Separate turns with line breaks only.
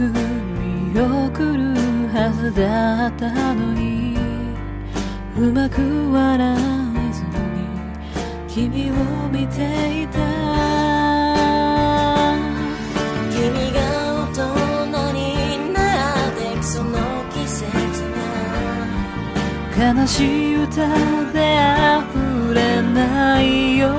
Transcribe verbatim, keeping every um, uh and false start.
く見送るはずだったのに、うまく笑えずに君を見ていた。
君が大人になってくその季節は
悲しい歌で溢れないよ。